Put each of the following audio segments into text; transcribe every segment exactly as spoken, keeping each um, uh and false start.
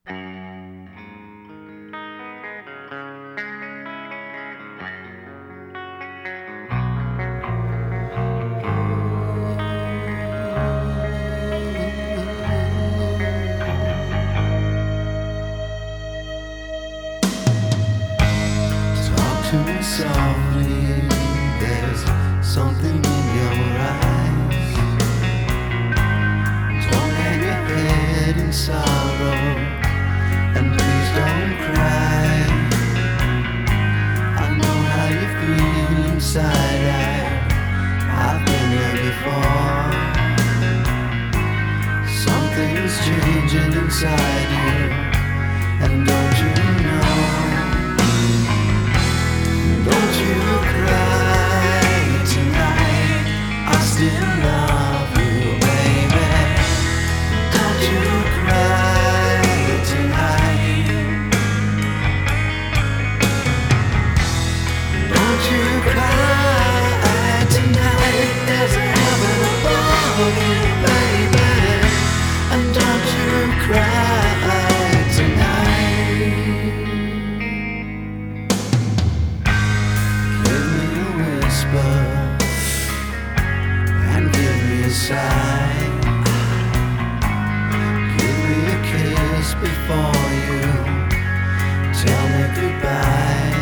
To me softly, there's something in your eyes. Don't hang your head in sorrow, and please don't cry. I know how you feel inside. I, I've been there before. Something's changing inside you, and don't you know? Don't you cry tonight, I still love you, baby. Don't you cry tonight. Don't you cry tonight, there's a heaven above you, baby. And don't you cry tonight. And give me a sigh. Give me a kiss before you tell me goodbye.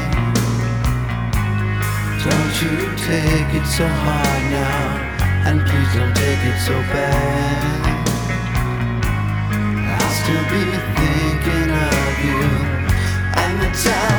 Don't you take it so hard now, and please don't take it so bad. I'll still be thinking of you, and the time